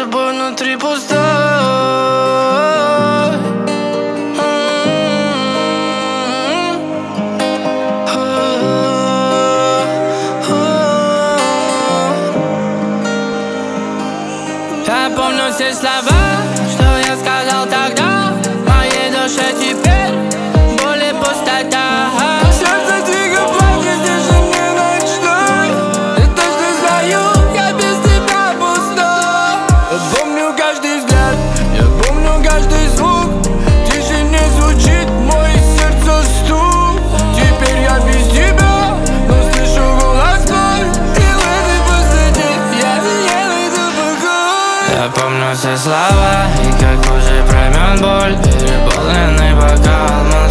тобой внутри пустой. Я помню все слова, что я сказал тогда. В моей душе теперь боль и пустота. Сердце тихо плачет в тишине ночной. Это что знаю, я без тебя пустой. Я помню каждый взгляд, я помню каждый звук. В тишине звучит мой сердце стук. Теперь я без тебя, но слышу голос твой. И в этой пустоте я найду покой. Я помню все слова, и как уже проймет боль. Переполненный бокал,